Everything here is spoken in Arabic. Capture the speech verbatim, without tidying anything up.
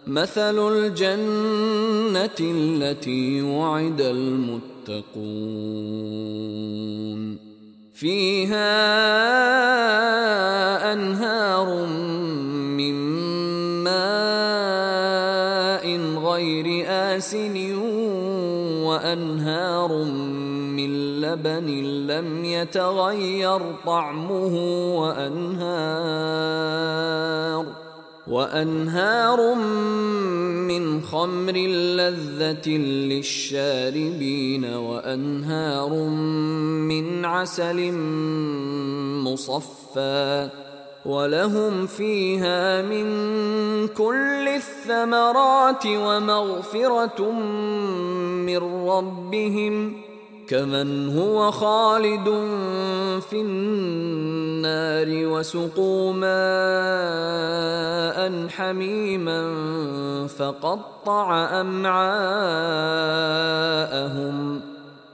مثل الجنة التي وعد المتقون فيها أنهار من ماء غير آسن وأنهار من لبن لم يتغير طعمه وأنهار وأنهار من خمر لذة للشاربين وأنهار من عسل مصفى ولهم فيها من كل الثمرات ومغفرة من ربهم كمن هو خالد في النار وسقوا ماء حميما فقطع أمعاءهم